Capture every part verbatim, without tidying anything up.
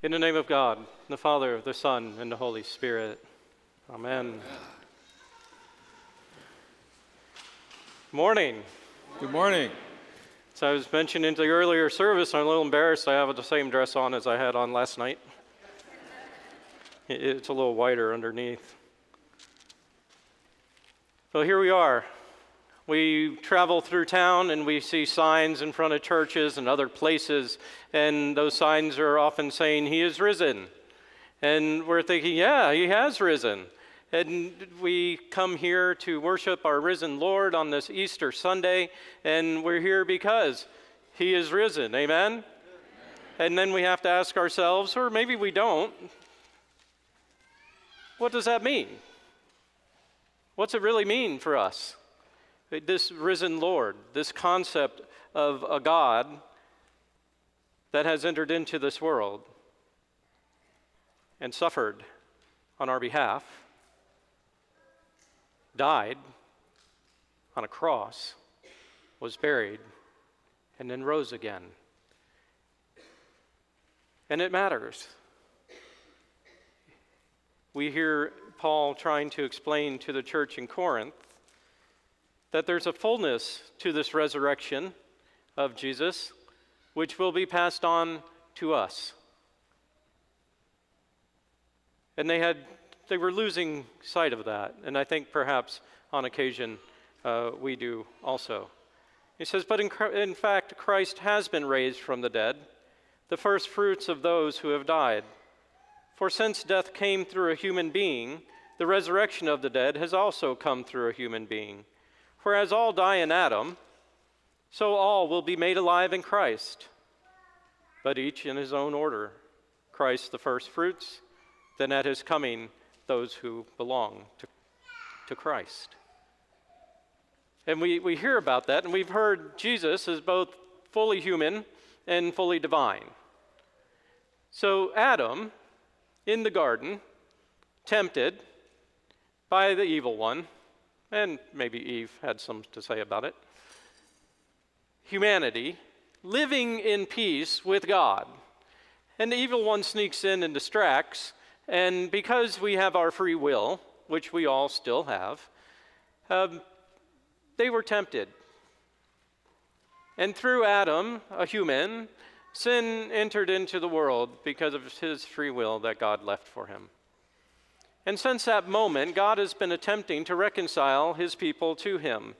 In the name of God, the Father, the Son, and the Holy Spirit. Amen. Morning. Good morning. So I was mentioning in the earlier service, I'm a little embarrassed I have the same dress on as I had on last night. It's a little whiter underneath. So here we are. We travel through town and we see signs in front of churches and other places, and those signs are often saying, "He is risen." And we're thinking, yeah, he has risen. And we come here to worship our risen Lord on this Easter Sunday, and we're here because he is risen. Amen? Amen. And then we have to ask ourselves, or maybe we don't, what does that mean? What's it really mean for us? This risen Lord, this concept of a God that has entered into this world and suffered on our behalf, died on a cross, was buried, and then rose again. And it matters. We hear Paul trying to explain to the church in Corinth that there's a fullness to this resurrection of Jesus, which will be passed on to us. And they had, they were losing sight of that, and I think perhaps on occasion uh, we do also. He says, but in, in fact, Christ has been raised from the dead, the first fruits of those who have died. For since death came through a human being, the resurrection of the dead has also come through a human being. For as all die in Adam, so all will be made alive in Christ, but each in his own order. Christ the first fruits, then at his coming, those who belong to, to Christ. And we, we hear about that, and we've heard Jesus is both fully human and fully divine. So Adam, in the garden, tempted by the evil one, and maybe Eve had some to say about it, humanity living in peace with God. And the evil one sneaks in and distracts, and because we have our free will, which we all still have, um, they were tempted. And through Adam, a human, sin entered into the world because of his free will that God left for him. And since that moment, God has been attempting to reconcile his people to him.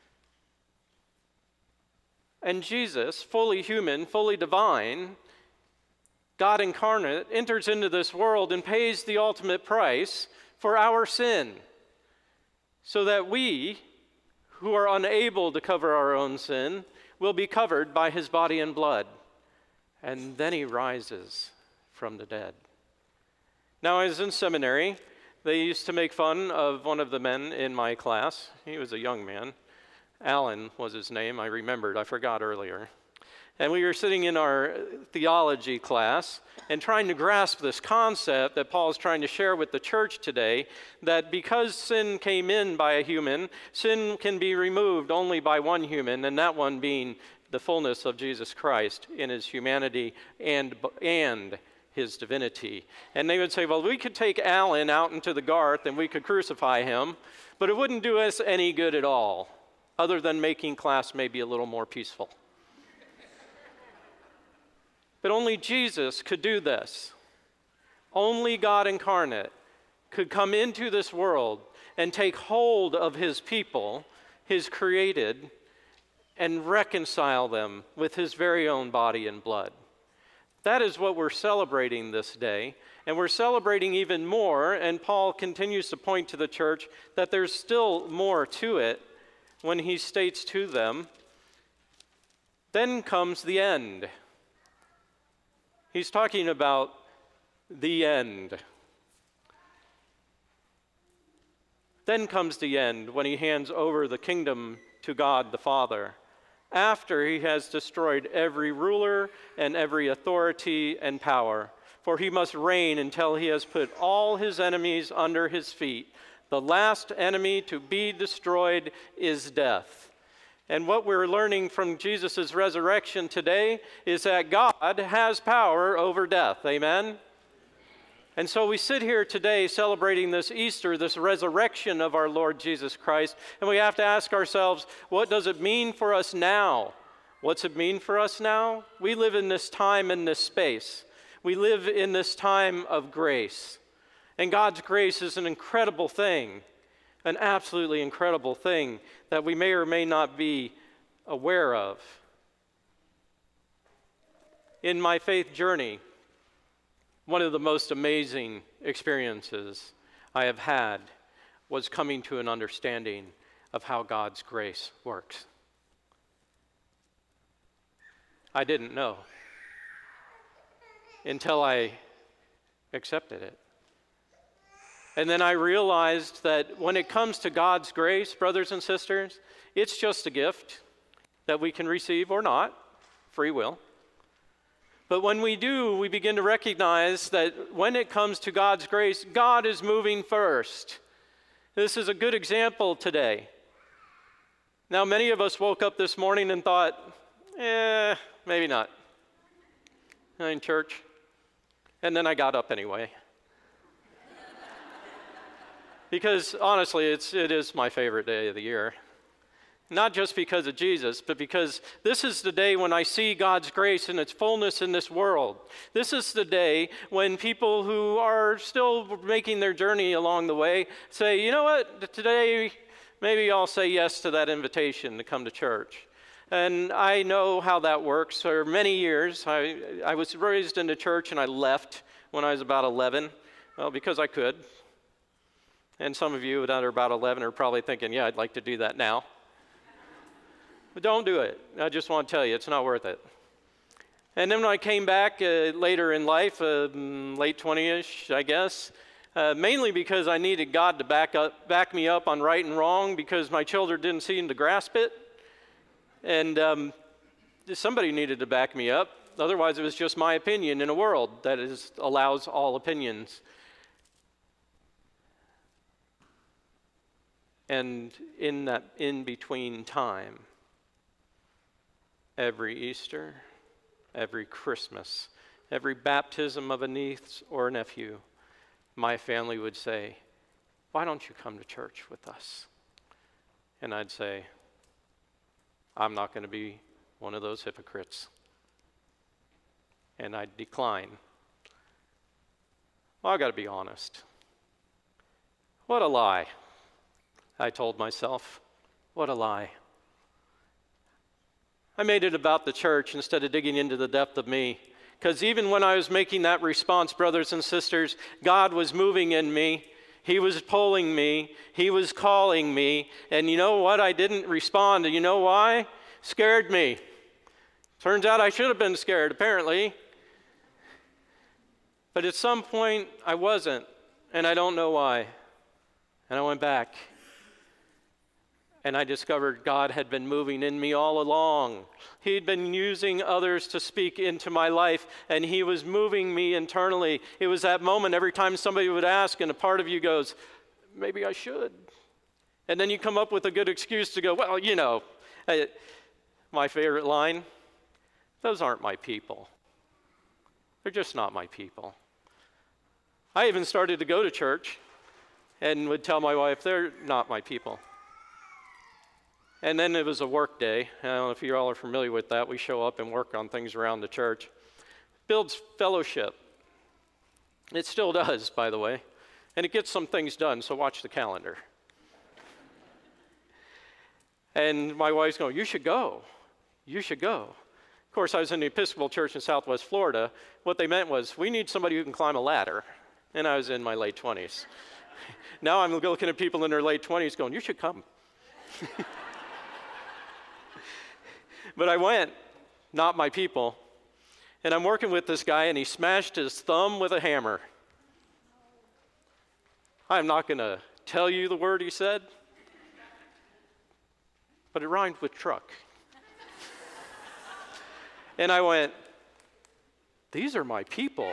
And Jesus, fully human, fully divine, God incarnate, enters into this world and pays the ultimate price for our sin, so that we, who are unable to cover our own sin, will be covered by his body and blood. And then he rises from the dead. Now, I was in seminary. They used to make fun of one of the men in my class. He was a young man. Alan was his name. I remembered. I forgot earlier. And we were sitting in our theology class and trying to grasp this concept that Paul is trying to share with the church today, that because sin came in by a human, sin can be removed only by one human, and that one being the fullness of Jesus Christ in his humanity and and his divinity. And they would say, well, we could take Alan out into the garth and we could crucify him, but it wouldn't do us any good at all, other than making class maybe a little more peaceful. But only Jesus could do this. Only God incarnate could come into this world and take hold of his people, his created, and reconcile them with his very own body and blood. That is what we're celebrating this day, and we're celebrating even more, and Paul continues to point to the church that there's still more to it when he states to them, then comes the end. He's talking about the end. Then comes the end when he hands over the kingdom to God the Father, after he has destroyed every ruler and every authority and power. For he must reign until he has put all his enemies under his feet. The last enemy to be destroyed is death. And what we're learning from Jesus' resurrection today is that God has power over death. Amen? And so we sit here today celebrating this Easter, this resurrection of our Lord Jesus Christ, and we have to ask ourselves, what does it mean for us now? What's it mean for us now? We live in this time and this space. We live in this time of grace. And God's grace is an incredible thing, an absolutely incredible thing that we may or may not be aware of. In my faith journey, one of the most amazing experiences I have had was coming to an understanding of how God's grace works. I didn't know until I accepted it. And then I realized that when it comes to God's grace, brothers and sisters, it's just a gift that we can receive or not, free will. But when we do, we begin to recognize that when it comes to God's grace, God is moving first. This is a good example today. Now, many of us woke up this morning and thought, eh, maybe not. In church. And then I got up anyway. Because honestly, it's, it is my favorite day of the year. Not just because of Jesus, but because this is the day when I see God's grace in its fullness in this world. This is the day when people who are still making their journey along the way say, you know what, today maybe I'll say yes to that invitation to come to church. And I know how that works. For many years, I, I was raised in the church and I left when I was about eleven, well, because I could. And some of you that are about eleven are probably thinking, yeah, I'd like to do that now. But don't do it. I just want to tell you, it's not worth it. And then when I came back uh, later in life, uh, late twenty-ish, I guess, uh, mainly because I needed God to back up, back me up on right and wrong because my children didn't seem to grasp it. And um, somebody needed to back me up. Otherwise, it was just my opinion in a world that is, allows all opinions. And in that in-between time, every Easter, every Christmas, every baptism of a niece or a nephew, my family would say, why don't you come to church with us? And I'd say, I'm not going to be one of those hypocrites. And I'd decline. Well, I've got to be honest. What a lie, I told myself. What a lie. I made it about the church instead of digging into the depth of me. Because even when I was making that response, brothers and sisters, God was moving in me. He was pulling me. He was calling me. And you know what? I didn't respond. And you know why? Scared me. Turns out I should have been scared, apparently. But at some point, I wasn't. And I don't know why. And I went back. And I discovered God had been moving in me all along. He'd been using others to speak into my life, and he was moving me internally. It was that moment every time somebody would ask, and a part of you goes, maybe I should. And then you come up with a good excuse to go, well, you know, I, my favorite line, those aren't my people. They're just not my people. I even started to go to church and would tell my wife, they're not my people. And then it was a work day. I don't know if you all are familiar with that. We show up and work on things around the church. Builds fellowship. It still does, by the way. And it gets some things done, so watch the calendar. And my wife's going, you should go. You should go. Of course, I was in the Episcopal Church in Southwest Florida. What they meant was, we need somebody who can climb a ladder. And I was in my late twenties. Now I'm looking at people in their late twenties going, you should come. But I went, not my people. And I'm working with this guy, and he smashed his thumb with a hammer. I'm not going to tell you the word he said, but it rhymed with truck. And I went, these are my people.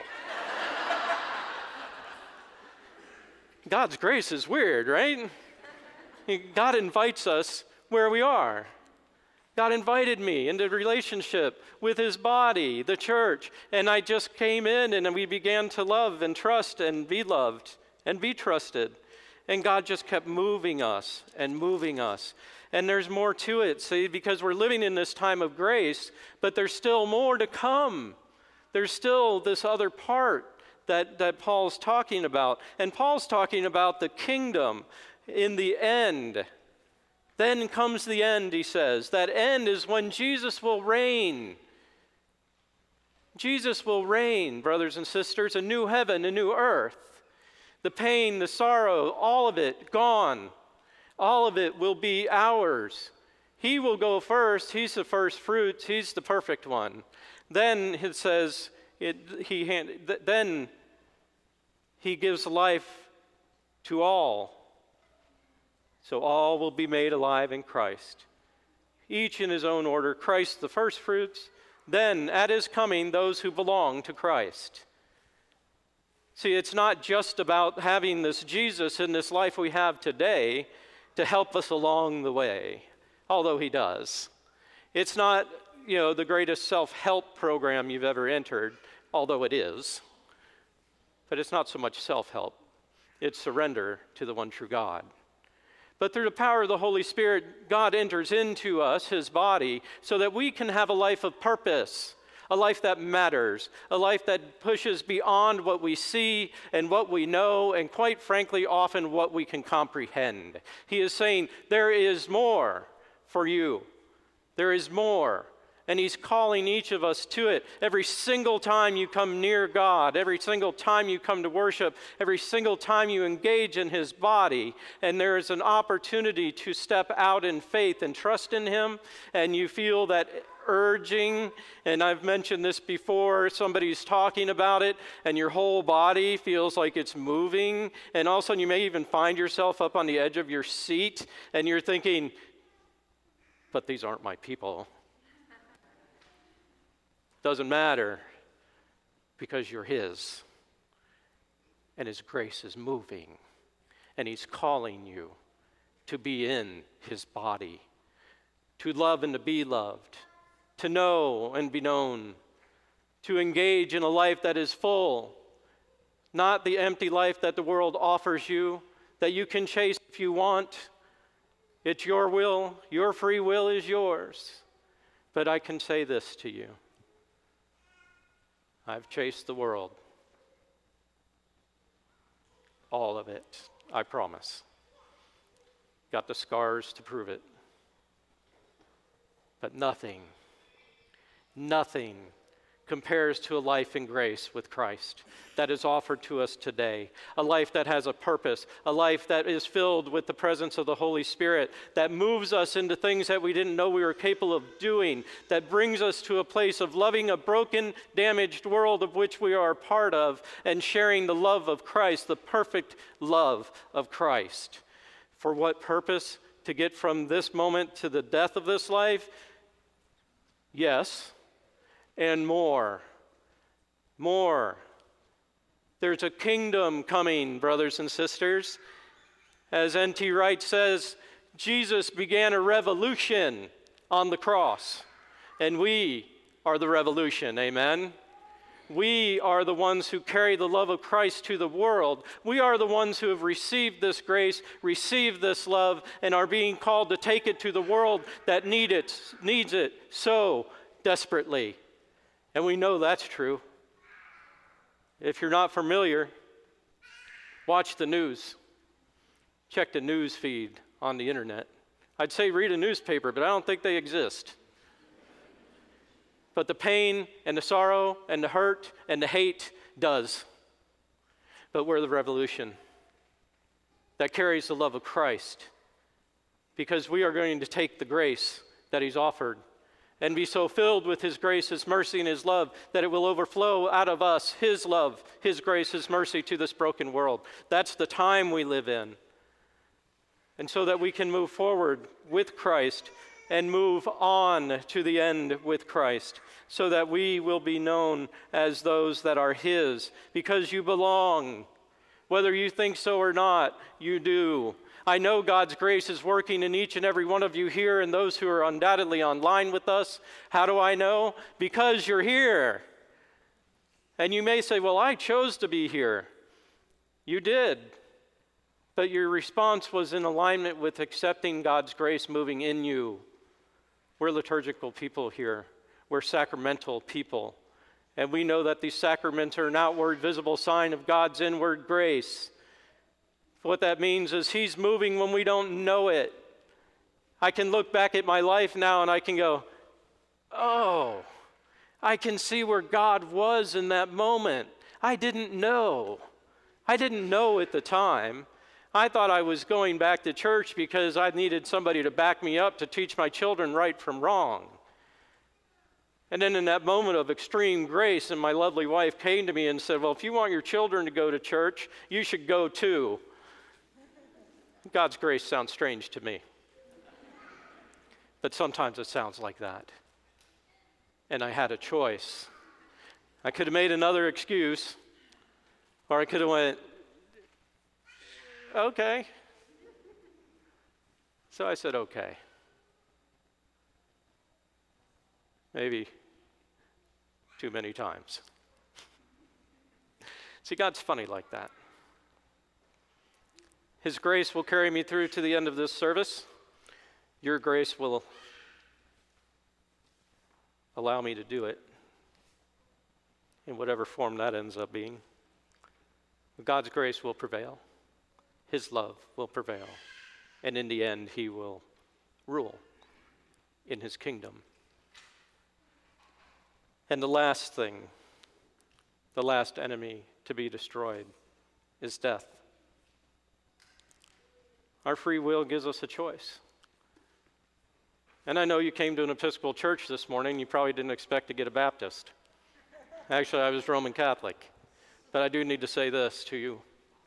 God's grace is weird, right? God invites us where we are. God invited me into relationship with his body, the church, and I just came in and we began to love and trust and be loved and be trusted. And God just kept moving us and moving us. And there's more to it, see, because we're living in this time of grace, but there's still more to come. There's still this other part that, that Paul's talking about. And Paul's talking about the kingdom in the end. Then comes the end, he says. That end is when Jesus will reign. Jesus will reign, brothers and sisters, a new heaven, a new earth. The pain, the sorrow, all of it gone. All of it will be ours. He will go first. He's the first fruits. He's the perfect one. Then it says, it, he hand, th- then he gives life to all. So all will be made alive in Christ. Each in his own order. Christ the first fruits. Then at his coming, those who belong to Christ. See, it's not just about having this Jesus in this life we have today to help us along the way, although he does. It's not, you know, the greatest self-help program you've ever entered, although it is. But it's not so much self-help. It's surrender to the one true God. But through the power of the Holy Spirit, God enters into us, his body, so that we can have a life of purpose, a life that matters, a life that pushes beyond what we see and what we know, and quite frankly, often what we can comprehend. He is saying, there is more for you. There is more. And he's calling each of us to it. Every single time you come near God, every single time you come to worship, every single time you engage in his body, and there is an opportunity to step out in faith and trust in him, and you feel that urging, and I've mentioned this before, somebody's talking about it, and your whole body feels like it's moving, and all of a sudden you may even find yourself up on the edge of your seat, and you're thinking, but these aren't my people. Doesn't matter, because you're his, and his grace is moving, and he's calling you to be in his body, to love and to be loved, to know and be known, to engage in a life that is full, not the empty life that the world offers you, that you can chase if you want. It's your will, your free will is yours. But I can say this to you. I've chased the world. All of it, I promise. Got the scars to prove it. But nothing, nothing compares to a life in grace with Christ that is offered to us today. A life that has a purpose, a life that is filled with the presence of the Holy Spirit, that moves us into things that we didn't know we were capable of doing, that brings us to a place of loving a broken, damaged world of which we are a part of, and sharing the love of Christ, the perfect love of Christ. For what purpose? To get from this moment to the death of this life? Yes. And more, more. There's a kingdom coming, brothers and sisters. As N T Wright says, Jesus began a revolution on the cross, and we are the revolution, amen? We are the ones who carry the love of Christ to the world. We are the ones who have received this grace, received this love, and are being called to take it to the world that need it, needs it so desperately. And we know that's true. If you're not familiar, watch the news. Check the news feed on the internet. I'd say read a newspaper, but I don't think they exist. But the pain and the sorrow and the hurt and the hate does. But we're the revolution that carries the love of Christ, because we are going to take the grace that he's offered and be so filled with his grace, his mercy, and his love that it will overflow out of us, his love, his grace, his mercy to this broken world. That's the time we live in. And so that we can move forward with Christ and move on to the end with Christ, so that we will be known as those that are his, because you belong. Whether you think so or not, you do. I know God's grace is working in each and every one of you here and those who are undoubtedly online with us. How do I know? Because you're here. And you may say, well, I chose to be here. You did. But your response was in alignment with accepting God's grace moving in you. We're liturgical people here. We're sacramental people. And we know that these sacraments are an outward visible sign of God's inward grace. What that means is He's moving when we don't know it. I can look back at my life now and I can go, oh, I can see where God was in that moment. I didn't know. I didn't know at the time. I thought I was going back to church because I needed somebody to back me up to teach my children right from wrong. And then in that moment of extreme grace, and my lovely wife came to me and said, well, if you want your children to go to church, you should go too. God's grace sounds strange to me. But sometimes it sounds like that. And I had a choice. I could have made another excuse, or I could have went, okay. So I said, okay. Maybe too many times. See, God's funny like that. His grace will carry me through to the end of this service. Your grace will allow me to do it in whatever form that ends up being. God's grace will prevail. His love will prevail. And in the end, He will rule in His kingdom. And the last thing, the last enemy to be destroyed is death. Our free will gives us a choice. And I know you came to an Episcopal church this morning. You probably didn't expect to get a Baptist. Actually, I was Roman Catholic. But I do need to say this to you.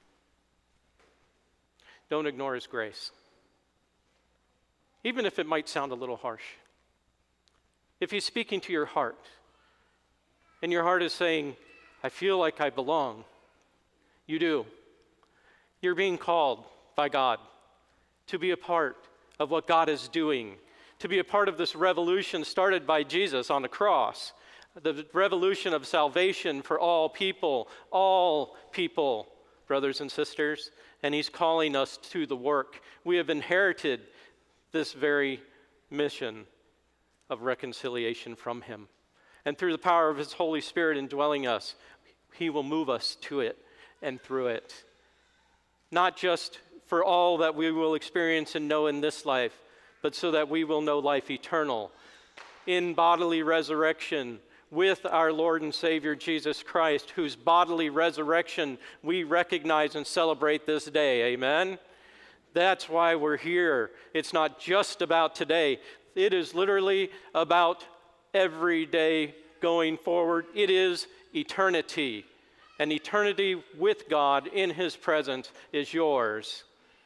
Don't ignore His grace. Even if it might sound a little harsh. If He's speaking to your heart, and your heart is saying, I feel like I belong. You do. You're being called by God to be a part of what God is doing, to be a part of this revolution started by Jesus on the cross, the revolution of salvation for all people, all people, brothers and sisters, and He's calling us to the work. We have inherited this very mission of reconciliation from Him. And through the power of His Holy Spirit indwelling us, He will move us to it and through it. Not just for all that we will experience and know in this life, but so that we will know life eternal in bodily resurrection with our Lord and Savior Jesus Christ, whose bodily resurrection we recognize and celebrate this day. Amen? That's why we're here. It's not just about today. It is literally about every day going forward. It is eternity. And eternity with God in His presence is yours.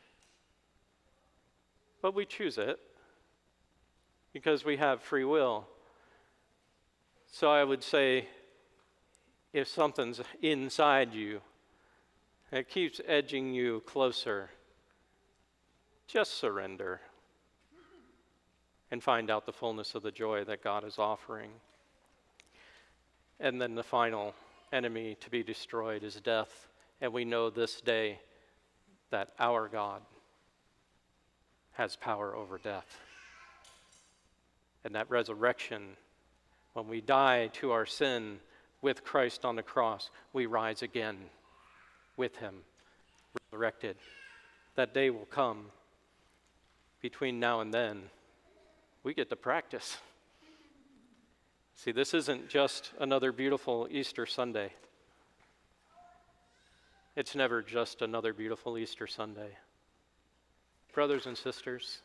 But we choose it because we have free will. So I would say, if something's inside you that keeps edging you closer, just surrender and find out the fullness of the joy that God is offering. And then the final enemy to be destroyed is death. And we know this day that our God has power over death. And that resurrection, when we die to our sin with Christ on the cross, we rise again with Him, resurrected. That day will come. Between now and then, we get to practice. See, this isn't just another beautiful Easter Sunday. It's never just another beautiful Easter Sunday. Brothers and sisters,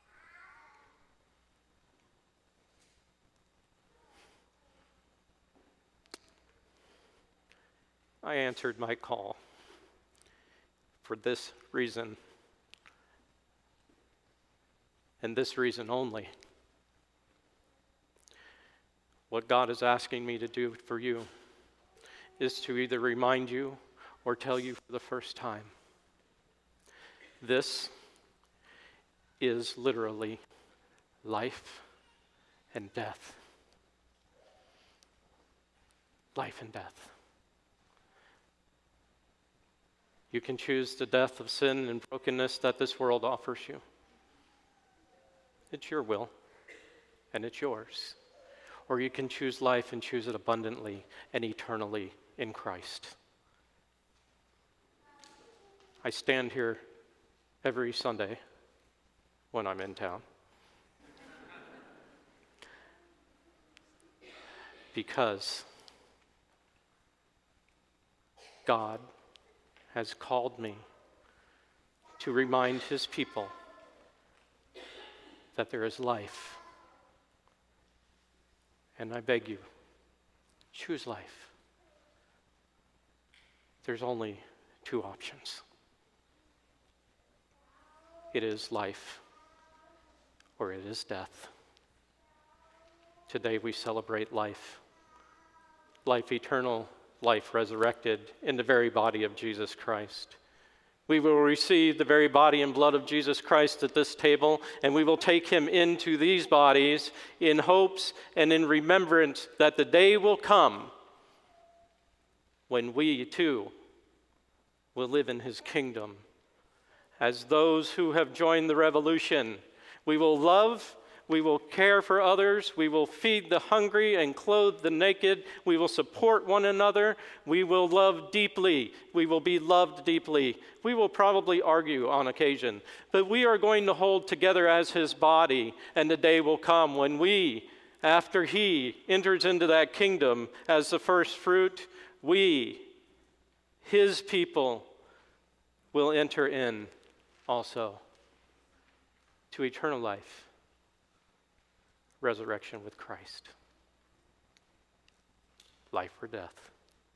I answered my call for this reason, and this reason only. What God is asking me to do for you is to either remind you or tell you for the first time. This is literally life and death. Life and death. You can choose the death of sin and brokenness that this world offers you. It's your will, and it's yours. Or you can choose life and choose it abundantly and eternally in Christ. I stand here every Sunday when I'm in town because God has called me to remind his people that there is life. And I beg you, choose life. There's only two options. It is life or it is death. Today we celebrate life. Life eternal, life resurrected in the very body of Jesus Christ. We will receive the very body and blood of Jesus Christ at this table, and we will take him into these bodies in hopes and in remembrance that the day will come when we too will live in his kingdom. As those who have joined the revolution, we will love, we will care for others, we will feed the hungry and clothe the naked, we will support one another, we will love deeply, we will be loved deeply. We will probably argue on occasion, but we are going to hold together as his body, and the day will come when we, after he enters into that kingdom as the first fruit, we, his people, will enter in also to eternal life. Resurrection with Christ. Life or death.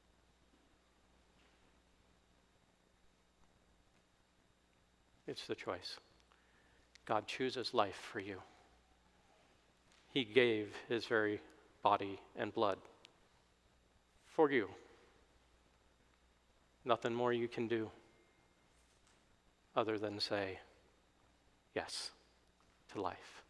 It's the choice. God chooses life for you. He gave his very body and blood for you. Nothing more you can do other than say yes to life.